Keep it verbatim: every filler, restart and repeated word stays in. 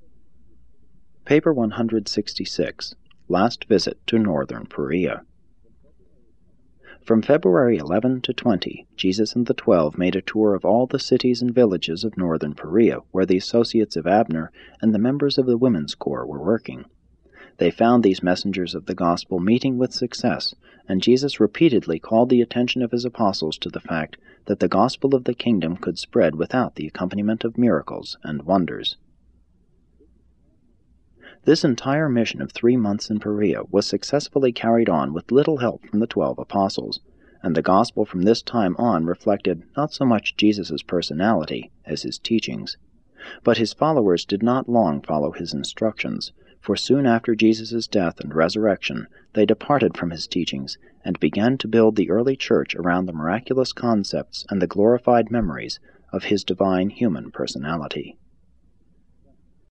Paper one hundred sixty-six. Last Visit to Northern Perea. From February eleventh to twentieth, Jesus and the Twelve made a tour of all the cities and villages of northern Perea, where the associates of Abner and the members of the Women's Corps were working. They found these messengers of the gospel meeting with success, and Jesus repeatedly called the attention of his apostles to the fact that the gospel of the kingdom could spread without the accompaniment of miracles and wonders. This entire mission of three months in Perea was successfully carried on with little help from the twelve apostles, and the gospel from this time on reflected not so much Jesus' personality as his teachings. But his followers did not long follow his instructions, for soon after Jesus' death and resurrection they departed from his teachings and began to build the early church around the miraculous concepts and the glorified memories of his divine human personality.